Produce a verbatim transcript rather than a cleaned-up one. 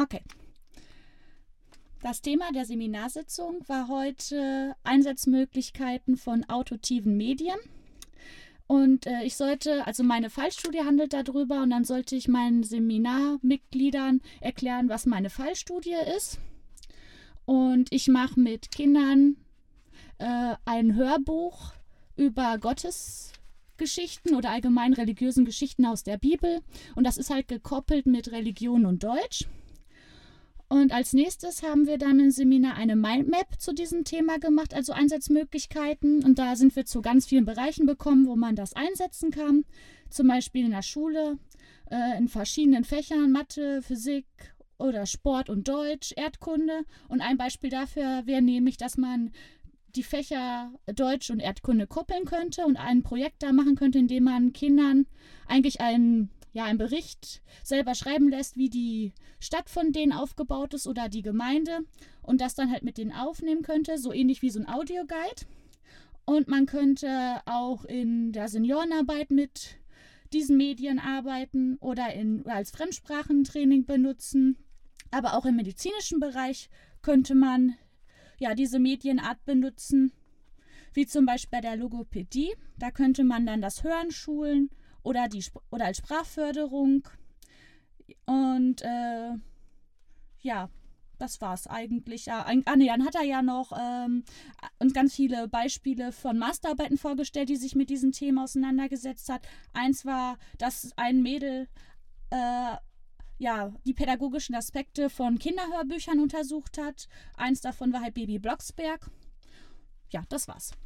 Okay. Das Thema der Seminarsitzung war heute Einsatzmöglichkeiten von auditiven Medien. Und äh, ich sollte, also meine Fallstudie handelt darüber und dann sollte ich meinen Seminarmitgliedern erklären, was meine Fallstudie ist. Und ich mache mit Kindern äh, ein Hörbuch über Gottesgeschichten oder allgemein religiösen Geschichten aus der Bibel. Und das ist halt gekoppelt mit Religion und Deutsch. Und als nächstes haben wir dann im Seminar eine Mindmap zu diesem Thema gemacht, also Einsatzmöglichkeiten. Und da sind wir zu ganz vielen Bereichen gekommen, wo man das einsetzen kann. Zum Beispiel in der Schule, äh, in verschiedenen Fächern, Mathe, Physik oder Sport und Deutsch, Erdkunde. Und ein Beispiel dafür wäre nämlich, dass man die Fächer Deutsch und Erdkunde koppeln könnte und ein Projekt da machen könnte, in dem man Kindern eigentlich einen ja, einen Bericht selber schreiben lässt, wie die Stadt von denen aufgebaut ist oder die Gemeinde und das dann halt mit denen aufnehmen könnte, so ähnlich wie so ein Audioguide. Und man könnte auch in der Seniorenarbeit mit diesen Medien arbeiten oder, in, oder als Fremdsprachentraining benutzen. Aber auch im medizinischen Bereich könnte man ja, diese Medienart benutzen, wie zum Beispiel bei der Logopädie. Da könnte man dann das Hören schulen oder, die, oder als Sprachförderung. Und äh, ja, das war's eigentlich. Ja, ah, nee, dann hat er ja noch ähm, uns ganz viele Beispiele von Masterarbeiten vorgestellt, die sich mit diesem Thema auseinandergesetzt hat. Eins war, dass ein Mädel äh, ja, die pädagogischen Aspekte von Kinderhörbüchern untersucht hat. Eins davon war halt Baby Blocksberg. Ja, das war's.